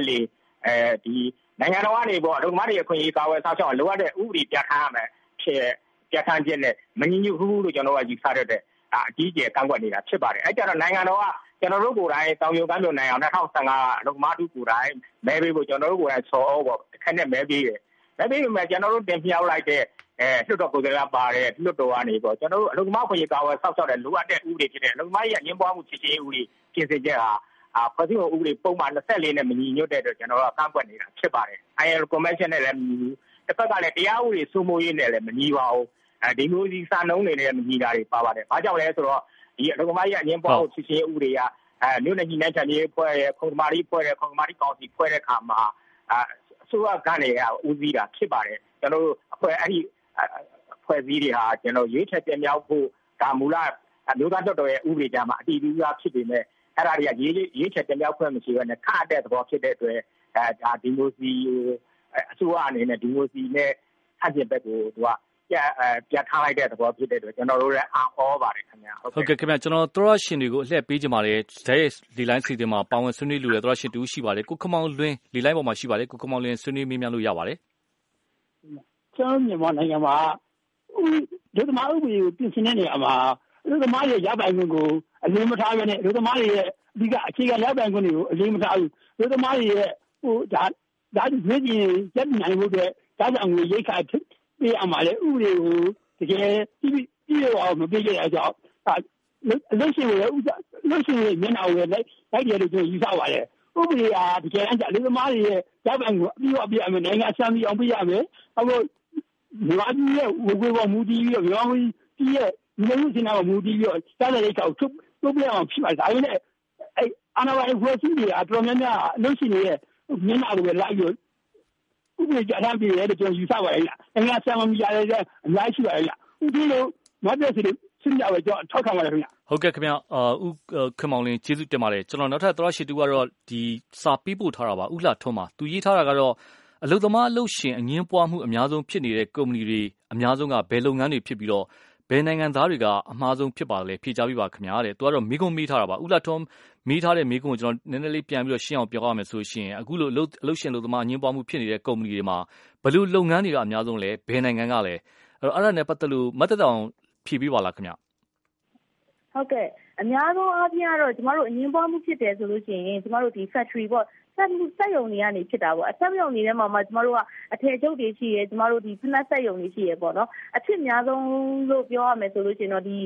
24ဒီနိုင်ငံတော်ကနေပေါ့အလုပ်သမားတွေအခွင့်အရေးကာကွယ်စောင့်ရှောက်လိုအပ်တဲ့ဥပဒေပြဋ္ဌာန်းရမယ်ပြဋ္ဌာန်းခြင်းနဲ့မညီညွတ်ဘူးလို့ကျွန်တော်ကယူဆရတဲ့အကြီးကျယ်ကန့်ကွက်နေတာဖြစ်ပါတယ်အဲ့ကြတော့နိုင်ငံတော်ကကျွန်တော်တို့ကိုယ်တိုင်တောင်ပြိုကမ်းပြိုနိုင်အောင်2015အလုပ်သမားတို့ကိုယ်တိုင်မဲပေးဖို့ကျွန်တော်တို့ကိုယ်တိုင်ဆော်ဩပေါ့တစ်ခက်နဲ့မဲပေးတယ်မဲပေးပေမဲ့ကျွန်တော်တို့တင်ပြလိုက်တဲ့လွှတ်တော်ကိုယ်စားလှယ်ပါတဲ့လွှတ်တော်ကနေပေါ့ကျွန်တော်တို့အလုပ်သမားခွင့်ရေးကာကွယ်စောင့်ရှောက်တဲ့လိုအပ်တဲ့ဥပဒေဖြစ်တဲ့အလုပ်သမားရဲ့အငြင်းပွားမှုဖြစ်ခြင်းဥပဒေပြင်ဆင်ချက်ဟာဖွဲ့စည်းပုံဥပဒေပုံမှန်24နဲ့မညီညွတ်တဲ့အတွက်ကျွန်တော်တို့ကကန့်ကွက်နေတာဖြစ်ပါတယ် ILO convention နဲ့လည်းမညီဘူးတစ်ဖက်ကလည်းတရားဥပဒေစိုးမိုးရေးနဲ့လည်းမညီပါဘူးဒီမျိုးစီစာနှုန်းတွေနဲ့မညီတာတွေပါပါတယ်ဘာကြောင့်လဲဆိုတော့ဒီအလုပ်သမားရဲ့အငြင်းပွားမှုဖြစ်ခြင်းဥပဒေကမြို့နယ်ကြီးနှိုင်းချမ်းရေးဖွဲ့ရခုံသမားကြီးဖွဲ့ရခုံသမားကြီးကောင်စီဖွဲ့တဲ့အခါမှာအစိုးရကနေဦးစီးတာဖြစ်ပါတယ်ကျွန်တော်တို့အဖွဲ့အဲ့ဒီဖွဲ့စည်းတွေဟာကျွန်တော်ရွေးချယ်တင်မြှောက်ဖို့ဒါမူလအမျိုးသားလွှတ်တော်ရဲ့ဥပဒေကြမှာအတည်ပြုရဖြစ်ပေမဲ့အဲ့ဒါတွေကရွေးချယ်တင်မြှောက်ခွင့်မရှိဘဲနဲ့ခန့်အပ်တဲ့သဘောဖြစ်တဲ့အတွက်ဒါဒီမိုစီအစိုးရအနေနဲ့ဒီမိုစီနဲ့ဆန့်ကျင်ဘက်ကိုသူကပြထားလိုက်တဲ့သဘောဖြစ်တဲ့အတွက်ကျွန်တော်တို့လည်းအားဟောပါတယ်ခင်ဗျာဟုတ်ကဲ့ခင်ဗျာကျွန်တော်သောရရှင်တွေကိုအလှည့်ပေးကြပါတယ်ဇက်လီလိုင်းစီတင်မှာပါဝင်ဆွေးနွေးလူတွေသောရရှင်တူရှိပါတယ်ကိုခမောင်လွင်လီလိုင်းပေါ်မှာရှိပါတယ်ကိုခမောင်လွင်ဆွေးနွေးမေးမြန်းလို့ရပါတယ်ကျွန်တော်မြန်မာနိုင်ငံမှာလူသမားဥပဒေကိုပြင်ဆင်တဲ့နေရာမှာလူသမားရဲ့ရပိုင်ခွင့်ကိုအလေးမထားဘဲနဲ့လူသမားရဲ့အဓိကအခြေခံရပိုင်ခွင့်တွေကိုအလေးမထားဘူးလူသမားရဲ့ဒါဒီပြည်ရက်နိုင်ဖို့အတွက်ဒါကြောင့်ငွေရိတ်ခါပေးအမှလည်းဥပဒေကိုတကယ်ပြည့်အောင်မပေးကြတဲ့အကြောင်းအလို့ရှိရင်လို့ရှိရင်မျက်နှာကိုလိုက်တယ်လို့ကျွန်တော်ယူဆပါတယ်ဥပဒေအားတကယ်အကျလူသမားရဲ့ရပိုင်ကိုအပြည့်အပြည့်အမယ်နိုင်ငံဆမ်းပြီးအောင်ပြရမယ်အခုမြန်မာပြည်ရဲ့ဝေဝေပေါ်မူတည်ပြီးတော့မြန်မာပြည်ရဲ့လူမှုစီးပွားရေးမူတည်ပြီးတော့စားတဲ့ကောက်ထုတ်ပြအောင်ဖြစ်မှာဒါပေမဲ့အဲ့အာဏာပိုင်ဖွဲ့စည်းတွေအတော်များများအလို့ရှိနေတဲ့မျက်နှာကိုပဲလိုက်ပြီးဥပဒေကြမ်းပြည်ရဲ့ကျွန်တော်ယူဆပါတယ်ဗျ။နိုင်ငံဆမ်းမီရတယ်အများကြီးရှိပါတယ်ဗျ။ဥပဒေလို့မတ်တဲ့စီစဉ်ကြပဲကျွန်တော်ထောက်ခံပါတယ်ခင်ဗျ။ဟုတ်ကဲ့ခင်ဗျဦးခင်မောင်လင်းကျေးဇူးတင်ပါတယ်ကျွန်တော်နောက်ထပ်သောရရှိတူကတော့ဒီစာပေးပို့ထားတာပါဦးလှထွန်းပါသူရေးထားတာကတော့အလုပ်သမားအလုပ်ရှင်အငင်းပွားမှုအများဆုံးဖြစ်နေတဲ့ကုမ္ပဏီတွေအများဆုံးကဘယ်လုပ်ငန်းတွေဖြစ်ပြီးတော့ဘယ်နိုင်ငံသားတွေကအမှားဆုံးဖြစ်ပါလဲဖြေကြားပေးပါခင်ဗျာတဲ့သူကတော့မိကုံမေးထားတာပါဦးလှထွန်းမေးထားတဲ့မိကုံကိုကျွန်တော်နည်းနည်းလေးပြန်ပြီးတော့ရှင်းအောင်ပြောရမယ်ဆိုရှင်အခုလိုအလုပ်ရှင်အလုပ်သမားအငင်းပွားမှုဖြစ်နေတဲ့ကုမ္ပဏီတွေမှာဘယ်လိုလုပ်ငန်းတွေကအများဆုံးလဲဘယ်နိုင်ငံကလဲအဲ့ဒါနဲ့ပတ်သက်လို့မတ်တောင်ဖြေပေးပါလားခင်ဗျဟုတ်ကဲ့အများဆုံးအားဖြင့်ကတော့ကျမတို့အငင်းပွားမှုဖြစ်တယ်ဆိုလို့ရှိရင်ကျမတို့ဒီ factory ပေါ့စက်ရုံတွေကနေဖြစ်တာပေါ့အစက်ရုံတွေထဲမှာမှကျမတို့ကအထည်ချုပ်တွေရှိရဲကျမတို့ဒီဖနက်စက်ရုံတွေရှိရဲပေါ့နော်အဖြစ်များဆုံးလို့ပြောရမယ်ဆိုလို့ရှိရင်တော့ဒီ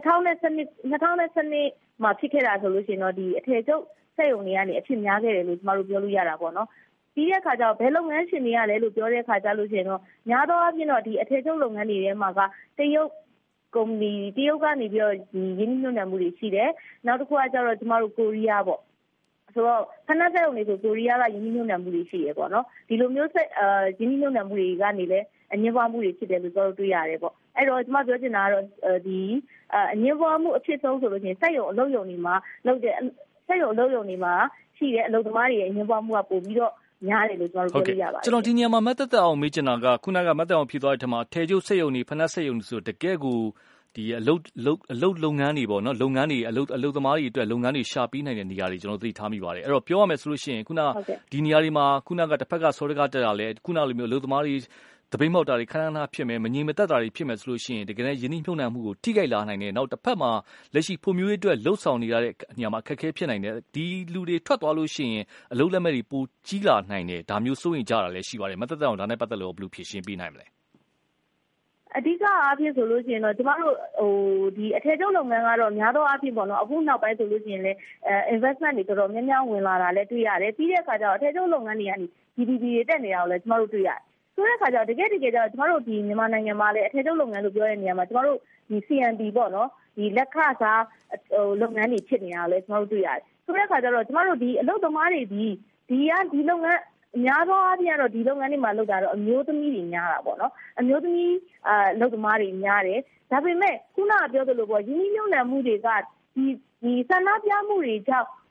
2012မှာဖြစ်ခဲ့တာဆိုလို့ရှိရင်တော့ဒီအထည်ချုပ်စက်ရုံတွေကနေအဖြစ်များခဲ့တယ်လို့ကျမတို့ပြောလို့ရတာပေါ့နော်ပြီးတဲ့အခါကျတော့ဘယ်လုပ်ငန်းရှင်တွေကလဲလို့ပြောတဲ့အခါကျလို့ရှိရင်တော့များသောအားဖြင့်တော့ဒီအထည်ချုပ်လုပ်ငန်းတွေထဲမှာကတရုတ်ကုမ္ပဏီတရုတ်ကနေပြီးတော့ဒီရင်းနှီးမြှုပ်နှံမှုတွေရှိတယ်နောက်တစ်ခုကကျတော့ကျမတို့ကိုရီးယားပေါ့ဆိုတော့ခဏစက်ရုံတွေဆိုကိုရီးယားကရင်းနှီးမြှုပ်နှံမှုတွေရှိရပေါ့နော်ဒီလိုမျိုးရင်းနှီးမြှုပ်နှံမှုတွေကနေလည်းအငြင်းပွားမှုတွေဖြစ်တယ်လို့ပြောလို့တွေ့ရတယ်ပေါ့အဲ့တော့ကျမပြောချင်တာကတော့ဒီအငြင်းပွားမှုအဖြစ်ဆုံးဆိုလို့ရှိရင်စက်ရုံအလုပ်ရုံတွေမှာလုပ်တဲ့စက်ရုံအလုပ်ရုံတွေမှာရှိတဲ့အလုပ်သမားတွေရဲ့အငြင်းပွားမှုကပို့ပြီးတော့များတယ်လို့ကျွန်တော်တို့ပြောလို့ရပါတယ်ကျွန်တော်ဒီနေရာမှာမတ်သက်အောင်မေးချင်တာကခုနကမတ်သက်အောင်ဖြေသွားတဲ့ထက်မှာထေကျုပ်စက်ရုံတွေဖနက်စက်ရုံတွေဆိုတကယ်ကိုဒီအလုပ်လုပ်ငန်းတွေပေါ့နော်လုပ်ငန်းတွေအလုပ်သမားတွေအတွက်လုပ်ငန်းတွေရှာပြီးနိုင်တဲ့နေရာတွေကျွန်တော်သိထားမိပါတယ်အဲ့တော့ပြောရမယ်ဆိုလို့ရှိရင်ခုနဒီနေရာတွေမှာခုနကတစ်ဖက်ကစောရကတက်တာလဲခုနလိုမျိုးအလုပ်သမားတွေတပိတ်မောက်တာတွေခဏခဏဖြစ်မယ်မငြိမ်မသက်တာတွေဖြစ်မယ်ဆိုလို့ရှိရင်တကယ်လည်းယင်းနှိမ့်မြုံနှံမှုကိုထိခိုက်လာနိုင်တယ်နောက်တစ်ဖက်မှာလက်ရှိဖွံ့ဖြိုးရေးအတွက်လှုပ်ဆောင်နေရတဲ့နေရာမှာအခက်အခဲဖြစ်နိုင်တယ်ဒီလူတွေထွက်သွားလို့ရှိရင်အလုပ်လက်မဲ့တွေပိုကြီးလာနိုင်တယ်ဒါမျိုးစိုးရင်ကြတာလည်းရှိပါတယ်မသက်သက်အောင်ဒါနဲ့ပတ်သက်လို့ဘယ်လိုဖြေရှင်းပေးနိုင်မလဲအဓိကအားဖြင့်ဆိုလို့ရှိရင်တော့ကျမတို့ဒီအထည်ချုပ်လုပ်ငန်းကတော့များသောအားဖြင့်ပေါ့နော်အခုနောက်ပိုင်းဆိုလို့ရှိရင်လည်းinvestment တွေတော်တော်များများဝင်လာတာလည်းတွေ့ရတယ်ပြီးတဲ့အခါကျတော့အထည်ချုပ်လုပ်ငန်းတွေကနေ GDP တွေတက်နေတာကိုလည်းကျမတို့တွေ့ရတယ်ဆိုတဲ့အခါကျတော့တကယ်ကျတော့ကျမတို့ဒီမြန်မာနိုင်ငံမှာလည်းအထည်ချုပ်လုပ်ငန်းလို့ပြောတဲ့နေရာမှာကျမတို့ဒီ CNB ပေါ့နော်ဒီလက်ခစားလုပ်ငန်းတွေဖြစ်နေတာကိုလည်းကျမတို့တွေ့ရတယ်ဆိုတဲ့အခါကျတော့ကျမတို့ဒီအလုပ်သမားတွေဒီလုပ်ငန်းအများသောအားဖြင့်ကတော့ဒီလုပ်ငန်းတွေမှာလုပ်တာတော့အမျိုးသမီးတွေများတာပေါ့နော်အမျိုးသမီးလုပ်သမားတွေများတယ်ဒါပေမဲ့ခုနကပြောသလိုပေါ့ရင်းနှီးမြှုပ်နှံမှုတွေကဒီဆန္ဒပြမှုတွေကြောင့်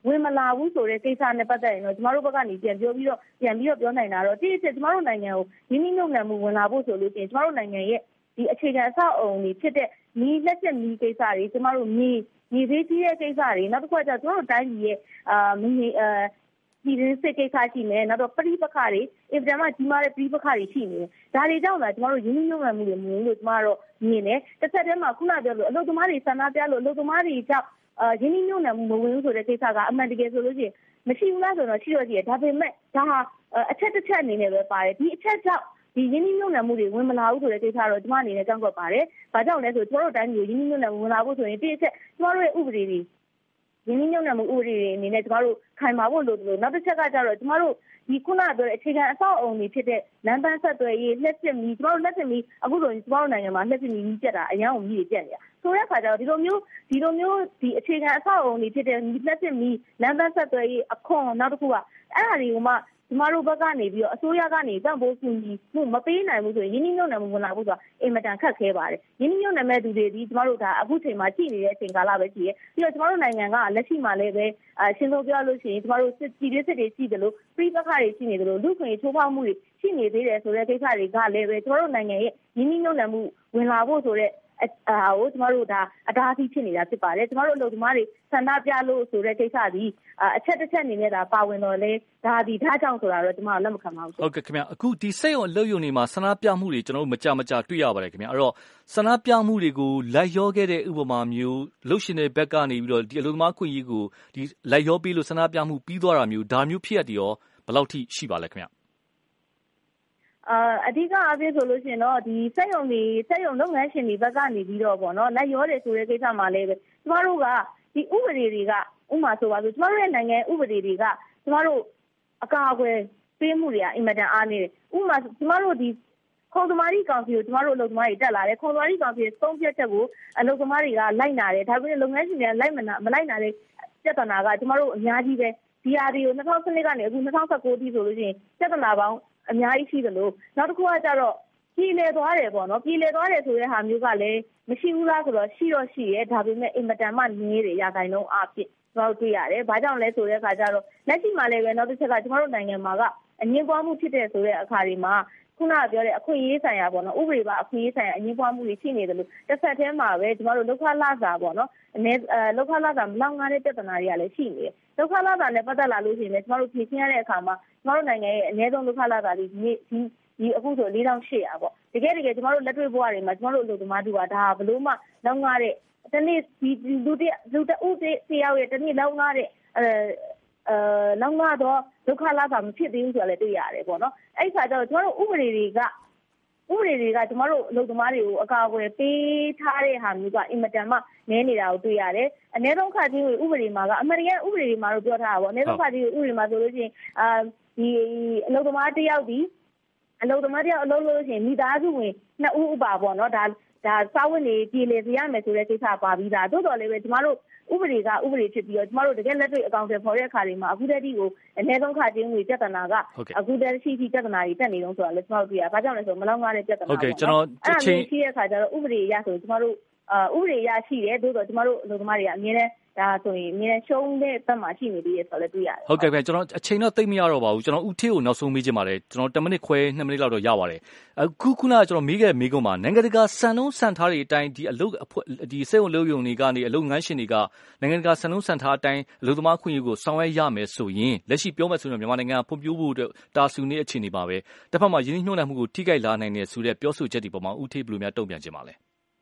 ဝင်မလာဘူးဆိုတဲ့ကိစ္စနဲ့ပတ်သက်ရင်တော့ကျမတို့ဘက်ကနေပြန်ပြီးတော့ပြောနိုင်တာတော့ဒီအချက်ကျမတို့နိုင်ငံကိုရင်းနှီးမြှုပ်နှံမှုဝင်လာဖို့ဆိုလို့ရှိရင်ကျမတို့နိုင်ငံရဲ့ဒီအခြေခံအဆောက်အအုံတွေဖြစ်တဲ့မြေလက်ကျက်မြေကိစ္စတွေကျမတို့မြေသေးကြီးတဲ့ကိစ္စတွေနောက်တစ်ခါကျကျမတို့တိုင်းပြည်ရဲ့ဒီစစ်ကိစ္စရှိမယ်နောက်တော့ပဋိပက္ခတွေအင်တာနက်ကြီးမားတဲ့ပဋိပက္ခတွေရှိနေတယ်ဒါတွေကြောင့်လည်းကျမတို့ရင်းနှီးမြှုပ်နှံမှုတွေမဝင်လို့ကျမတို့မြင်တယ်တစ်ဆက်တည်းမှာခုနပြောလို့အလုပ်သမားတွေဆန္ဒပြလို့အလုပ်သမားတွေကြောင့်ရင်းနှီးမြှုပ်နှံမှုမဝင်ဘူးဆိုတဲ့ကိစ္စကအမှန်တကယ်ဆိုလို့ရှိရင်မရှိဘူးလားဆိုတော့ရှိတော့ရှိတယ်ဒါပေမဲ့ဒါဟာအချက်တစ်ချက်အနေနဲ့ပဲပါတယ်ဒီအချက်ကြောင့်ဒီရင်းနှီးမြှုပ်နှံမှုတွေဝင်မလာဘူးဆိုတဲ့ကိစ္စတော့ကျမအနေနဲ့ကြောက်ကြပါတယ်။ဘာကြောင့်လဲဆိုကျမတို့တိုင်းပြည်ရင်းနှီးမြှုပ်နှံမှုဝင်လာဖို့ဆိုရင်ဒီအချက်ကျမတို့ရဲ့ဥပဒေတွေရင်းနှီးမြှုပ်နှံမှုဥပဒေတွေအနေနဲ့ကျမတို့ခိုင်မာဖို့လိုတယ်လို့နောက်တစ်ချက်ကကြတော့ကျမတို့ဒီခုနပြောတဲ့အခြေခံအဆောက်အအုံတွေဖြစ်တဲ့လမ်းပန်းဆက်သွယ်ရေးလက်ကျက်မီကျမတို့လက်ကျက်မီအခုဆိုရင်ကျမတို့နိုင်ငံမှာလက်ကျက်မီကြီးကျက်တာအရန်ကိုကြီးပြက်နေတာဆိုတဲ့အခါကျတော့ဒီလိုမျိုးဒီအခြေခံအဆောက်အအုံတွေဖြစ်တဲ့လက်ကျက်မီလမ်းပန်းဆက်သွယ်ရေးအခွန်နောက်တစ်ခုကအဲ့ဒါတွေကိုမှကျမတို့ဘက်ကနေပြီးတော့အစိုးရကနေပံ့ပိုးကူညီမှုမပေးနိုင်ဘူးဆိုရင်ရင်းနှီးမြှုပ်နှံမှုဝင်လာဖို့ဆိုတာအင်မတန်ခက်ခဲပါတယ်ရင်းနှီးမြှုပ်နှံမဲ့သူတွေဒီကျမတို့ဒါအခုချိန်မှာရှိနေတဲ့အချိန်ကာလပဲရှိရဲပြီးတော့ကျမတို့နိုင်ငံကလက်ရှိမှာလည်းပဲရှင်းဆုံးပြောလို့ရှိရင်ကျမတို့စစ်တွေရှိတယ်လို့ပြည်ပခါတွေရှိနေတယ်လို့လူ့ခွင့်ချိုးဖောက်မှုတွေရှိနေသေးတယ်ဆိုတဲ့ကိစ္စတွေကလည်းပဲကျမတို့နိုင်ငံရဲ့ရင်းနှီးမြှုပ်နှံမှုဝင်လာဖို့ဆိုတဲ့ကိုကျမတို့ဒါအတားအဆီးဖြစ်နေတာဖြစ်ပါတယ်ကျမတို့အလုပ်သမားတွေဆန္ဒပြလို့ဆိုတဲ့ကိစ္စဒီအချက်တစ်ချက်အနေနဲ့ဒါပါဝင်တော့လေဒါကြောင့်ဆိုတာတော့ကျမတို့လက်မခံပါဘူးဟုတ်ကဲ့ခင်ဗျအခုဒီစိတ်ရောအလုပ်ရုံတွေမှာဆန္ဒပြမှုတွေကျွန်တော်တို့မကြတွေ့ရပါတယ်ခင်ဗျအဲ့တော့ဆန္ဒပြမှုတွေကိုလိုက်ရောခဲ့တဲ့ဥပမာမျိုးလှုပ်ရှင်တဲ့ဘက်ကနေပြီးတော့ဒီအလုပ်သမားခွင့်ရေးကိုဒီလိုက်ရောပြီးလို့ဆန္ဒပြမှုပြီးသွားတာမျိုးဒါမျိုးဖြစ်ရတဲ့ရောဘယ်လောက်ထိရှိပါလဲခင်ဗျအဓိကအဖြစ်ဆိုလို့ရှိရင်တော့ဒီစက်ရုံလုပ်ငန်းရှင်တွေဘက်ကနေပြီးတော့ပေါ့နော်လိုက်ရောတယ်ဆိုတဲ့ကိစ္စမှာလည်းပဲကျမတို့ကဒီဥပဒေတွေကဥပမာဆိုပါဆိုကျမတို့ရဲ့နိုင်ငံဥပဒေတွေကကျမတို့အကာအကွယ်ပေးမှုတွေကအင်မတန်အားနေတယ်ဥပမာကျမတို့ဒီခုံသမားကြီးကောင်စီကိုကျမတို့အလုပ်သမားတွေတက်လာတယ်ခုံသမားကြီးကောင်စီရဲ့သုံးဖြတ်ချက်ကိုအလုပ်သမားတွေကလိုက်နာတယ်ဒါပေမဲ့လုပ်ငန်းရှင်တွေကမလိုက်နာတဲ့ပြဿနာကကျမတို့အများကြီးပဲဒီဟာတွေကို2012ကနေအခု2019ထိဆိုလို့ရှိရင်ပြဿနာပေါင်းအများကြီးရှိတယ်လို့နောက်တစ်ခုကကြတော့ပြည်လည်သွားတယ်ပေါ့နော်ပြည်လည်သွားတယ်ဆိုတဲ့ဟာမျိုးကလည်းမရှိဘူးလားဆိုတော့ရှိရဲဒါပေမဲ့အင်မတန်မှနည်းတယ်ရာခိုင်နှုန်းအဖြစ်ကျွန်တော်တွေ့ရတယ်။ဘာကြောင့်လဲဆိုတဲ့အခါကျတော့လက်ရှိမှာလည်းပဲနောက်တစ်ချက်ကကျွန်တော်တို့နိုင်ငံမှာကအငြင်းပွားမှုဖြစ်တဲ့ဆိုတဲ့အခါတွေမှာခုနကပြောတဲ့အခွင့်အရေးဆိုင်ရာပေါ့နော်ဥပဒေပါအခွင့်အရေးဆိုင်ရာအငြင်းပွားမှုတွေရှိနေတယ်လို့တစ်ဆက်တည်းမှာပဲကျွန်တော်တို့လောက်ခလာစာပေါ့နော်လောက်ခလာစာမလောက်ငားတဲ့ပြဿနာတွေကလည်းရှိနေတယ်။လောက်ခလာစာနဲ့ပတ်သက်လာလို့ရှိရင်လည်းကျွန်တော်တို့ဖြေရှင်းရတဲ့အခါမှာကျွန်တော်တို့နိုင်ငံရဲ့အနည်းဆုံးလောက်ခလာစာတွေဒီအခုဆို4800ပေါ့တကယ်ကျွန်တော်တို့လက်တွေ့ဘဝတွေမှာကျွန်တော်တို့အလုပ်သမားတွေကဒါဘလို့မှလောက်ငားတဲ့တနေ့ဒီလူတဦးတယောက်ရဲ့တနေ့လောက်ငားတဲ့လောက်ငားတော့ဒုက္ခလာတာမဖြစ်သေးဘူးဆိုလည်းတွေ့ရတယ်ပေါ့နော်အဲ့ခါကျတော့ကျွန်တော်တို့ဥပဒေတွေကကျွန်တော်တို့အလုပ်သမားတွေကိုအကာအကွယ်ပေးထားတဲ့ဟာမျိုးကအင်မတန်မှနည်းနေတာကိုတွေ့ရတယ်အနည်းဆုံးခါချင်းဥပဒေမှာကအမေရိကန်ဥပဒေတွေမှာတော့ပြောထားတာပေါ့အနည်းဆုံးခါချင်းဥပဒေမှာဆိုလို့ရှိရင်ဒီအလုပ်သမားတယောက်အလုပ်လို့ရှိရင်မိသားစုဝင်2ဦးဥပါပေါ့နော်ဒါစာဝင်နေပြည်လေပြရမယ်ဆိုတဲ့ကိစ္စပါပြီးသားသို့တော်လည်းပဲကျမတို့ဥပဒေဖြစ်ပြီးတော့ကျမတို့တကယ်လက်တွေ့အကောင့်တွေပေါ်တဲ့အခါတွေမှာအခုတည်းကိုအနည်းဆုံးခါချင်းငွေပြဿနာကအခုတည်းရှိပြဿနာတွေတက်နေတော့ဆိုတာလည်းကျမတို့တွေ့ရ။ဘာကြောင့်လဲဆိုတော့မလောက်ငားတဲ့ပြဿနာပေါ့။ဟုတ်ကဲ့ကျွန်တော်အချိန်ရှိတဲ့အခါကျတော့ဥပဒေအရဆိုကျမတို့ဥပဒေအရရှိတယ်သို့တော်ကျမတို့အလုပ်သမားတွေကအမြဲတမ်းဒါဆိုရင်အမြဲရှုံးတဲ့ဘက်မှာရှိနေသေးတယ်ဆိုလည်းတွေ့ရတယ်ဟုတ်ကဲ့ကျွန်တော်အချိန်တော့သိပ်မရတော့ပါဘူးကျွန်တော်ဦးထေးကိုနောက်ဆုံးမေးချင်ပါတယ်ကျွန်တော်10မိနစ်ခွဲ2မိနစ်လောက်တော့ရပါတယ်အခုခုနကကျွန်တော်မေးခဲ့မေးခွန်းမှာနိုင်ငံတကာစံနှုန်းစံထားတွေအတိုင်းဒီအလုပ်ဒီစေုံလုပ်ယုံတွေကနေအလုပ်ငန်းရှင်တွေကနိုင်ငံတကာစံနှုန်းစံထားအတိုင်းအလုပ်သမားခွင့်ရေးကိုဆောင်ရွက်ရမယ်ဆိုရင်လက်ရှိပြောမယ်ဆိုရင်မြန်မာနိုင်ငံဖွံ့ဖြိုးဖို့တာဆူနေအခြေအနေပါပဲတစ်ဖက်မှာယင်းနှိမ့်နှံမှုကိုထိခိုက်လာနိုင်တယ်ဆိုတဲ့ပြောဆိုချက်တွေပေါ်မှာဦးထေးဘယ်လိုများတုံ့ပြန်ခြင်းပါလဲ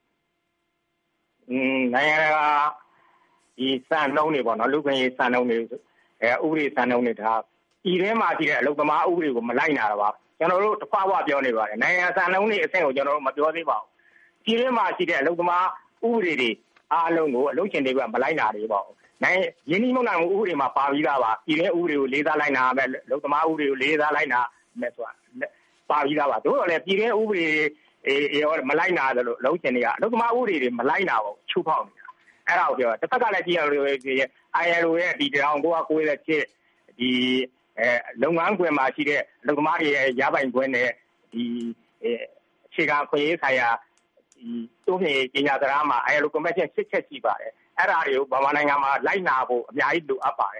နိုင်ငံတကာဒီစံနှုန်းတွေပေါ့နော်လူ့ခွင့်ရေးစံနှုန်းတွေဥပဒေစံနှုန်းတွေဒါဒီထဲမှာရှိတဲ့အလုပ်သမားဥပဒေကိုမလိုက်နာတော့ပါကျွန်တော်တို့တစ်ခွားပြောနေပါတယ်နိုင်ငံစံနှုန်းတွေအဆင့်ကိုကျွန်တော်တို့မပြောသေးပါဘူးဒီထဲမှာရှိတဲ့အလုပ်သမားဥပဒေတွေအားလုံးကိုအလုပ်ရှင်တွေကမလိုက်နာသေးပါဘူးနိုင်ငံရင်းနှီးမြှုပ်နှံမှုဥပဒေမှာပါပြီးသားပါဒီထဲဥပဒေကိုလေးစားလိုက်နာမယ်အလုပ်သမားဥပဒေကိုလေးစားလိုက်နာမယ်ဆိုတာပါပြီးသားပါတို့တော့လည်းဒီထဲဥပဒေရောမလိုက်နာတယ်လို့အလုပ်ရှင်တွေကအလုပ်သမားဥပဒေတွေမလိုက်နာဘူးချိုးဖောက်နေတာအဲ့ဒါကိုပြောတစ်ဖက်ကလည်းကြည့်ရလို့ILO ရဲ့ဒီ1997ဒီလုပ်ငန်းခွင်မှာရှိတဲ့အလုပ်သမားတွေရဲ့ရပိုင်ခွင့်နဲ့ဒီအခြေခံခွင့်ရေးဆိုင်ရာဒီတိုးမြင့်ပညာသင်တန်းမှာILO Convention 6ချက်ရှိပါတယ်အဲ့ဒါတွေကိုဗမာနိုင်ငံမှာလိုက်နာဖို့အများကြီးလိုအပ်ပါတယ်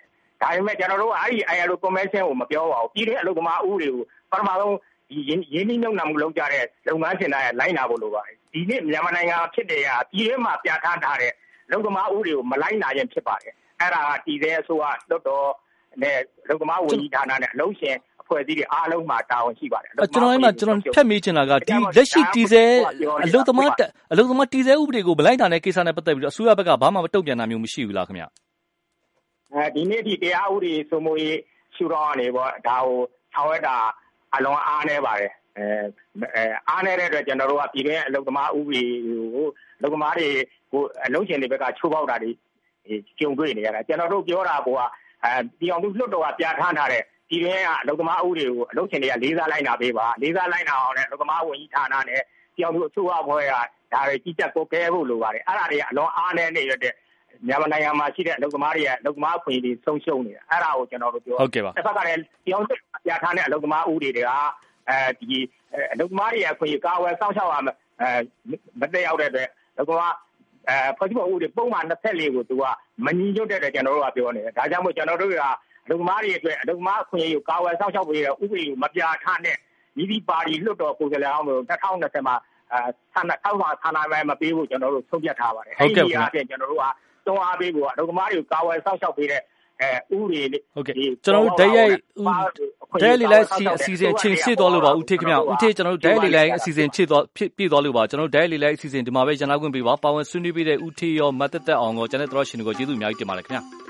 ဒါပေမဲ့ကျွန်တော်တို့အဲ့ဒီ ILO convention ကိုမပြောပါဘူးပြည်တွင်းအလုပ်သမားဥပဒေကိုပထမဆုံးဒီရင်းနှီးမြှုပ်နှံမှုလုပ်ကြတဲ့လုပ်ငန်းရှင်တွေလိုက်နာဖို့လိုပါတယ်ဒီနေ့မြန်မာနိုင်ငံဖြစ်တဲ့ပြည်တွင်းမှာပြဋ္ဌာန်းထားတဲ့လုပ်သမားဥပဒေကိုမလိုက်နာခြင်းဖြစ်ပါတယ်အဲ့ဒါကတည်တဲ့အစိုးရလွတ်တော်နဲ့လုပ်သမားဝန်ကြီးဌာနနဲ့အလုပ်ရှင်အဖွဲ့အစည်းတွေအားလုံးမှာတာဝန်ရှိပါတယ်ကျွန်တော်ဖြတ်မိချင်တာကဒီလက်ရှိတည်ဆဲအလုပ်သမားတည်ဆဲဥပဒေကိုမလိုက်နာတဲ့ကိစ္စနဲ့ပတ်သက်ပြီးတော့အစိုးရဘက်ကဘာမှမတုံ့ပြန်တာမျိုးမရှိဘူးလားခင်ဗျဒီနေ့ဒီတရားဥပဒေစိုးမိုးရေးရှုထောင့်ကနေပေါ့ဒါကိုဆောင်ရွက်တာအလွန်အားနည်းပါတယ်အားနည်းတဲ့အတွက်ကျွန်တော်တို့ကပြည်တွင်းအလုပ်သမားဥပဒေကိုအလုပ်သမားတွေကိုအလုပ်ရှင်တွေဘက်ကချိုးဖောက်တာတွေကြုံတွေ့နေရတာကျွန်တော်တို့ပြောတာကပြည်အောင်စုလွှတ်တော်ကပြဋ္ဌာန်းထားတဲ့ပြည်တွင်းကအလုပ်သမားဥပဒေကိုအလုပ်ရှင်တွေကလေးစားလိုက်နာပေးပါလေးစားလိုက်နာအောင်လည်းအလုပ်သမားဝန်ကြီးဌာနနဲ့ပြည်အောင်စုအစိုးရအဖွဲ့ကဒါတွေကြီးကြပ်ကိုကဲဖို့လိုပါတယ်အဲ့ဒါတွေကအလွန်အားနည်းနေရတဲ့မြန်မာနိုင်ငံမှာရှိတဲ့အလုပ်သမားတွေရဲ့အလုပ်သမားအခွင့်အရေးဆုံးရှုံးနေတာအဲ့ဒါကိုကျွန်တော်တို့ပြောဟုတ်ကဲ့ပါတစ်ဖက်ကလည်းပြည်အောင်စုပြဋ္ဌာန်းတဲ့အလုပ်သမားဥပဒေတွေကဒီအလုပ်သမားတွေရဲ့အခွင့်အရေးကာဝယ်စောင့်ရှောက်ရမတက်ရောက်တဲ့အတွက်အလုပ်သမားဖွဲ့စည်းပုံဥပဒေပုံမှန်24ကိုသူကမညီညွတ်တဲ့အတွက်ကျွန်တော်တို့ကပြောနေတယ်ဒါကြောင့်မို့ကျွန်တော်တို့ကအလုပ်သမားတွေအတွက်အလုပ်သမားအခွင့်အရေးကိုကာဝယ်စောင့်ရှောက်ပေးတဲ့ဥပဒေကိုမပြဋ္ဌာန်းတဲ့ဒီပါတီလွှတ်တော်ကိုယ်စားလှယ်အောင်လို့2020မှာဌာနပိုင်းမပေးဖို့ကျွန်တော်တို့ဆုံးဖြတ်ထားပါတယ်အဲ့ဒီအပြင်ကျွန်တော်တို့ကတွန်းအားပေးဖို့အလုပ်သမားတွေကိုကာဝယ်စောင့်ရှောက်ပေးတဲ့ဥပဒေဟုတ်ကဲ့ကျွန်တော်တို့ဓာတ်ရိုက်လေးလိုက်အစီအစဉ်ချိန်ရှေ့သွားလို့ပါဦးထေးခင်ဗျဦးထေးကျွန်တော်တို့ဓာတ်ရိုက်လေးလိုက်အစီအစဉ်ချိန်သွားပြည့်သွားလို့ပါကျွန်တော်တို့ဓာတ်ရိုက်လေးလိုက်အစီအစဉ်ဒီမှာပဲရန်လာခွင့်ပေးပါပါဝင်ဆွေးနွေးပေးတဲ့ဦးထေးရောမတ်သက်အောင်ရောကျွန်တော်တို့ရှင်တွေကိုကျေးဇူးအများကြီးတင်ပါတယ်ခင်ဗျ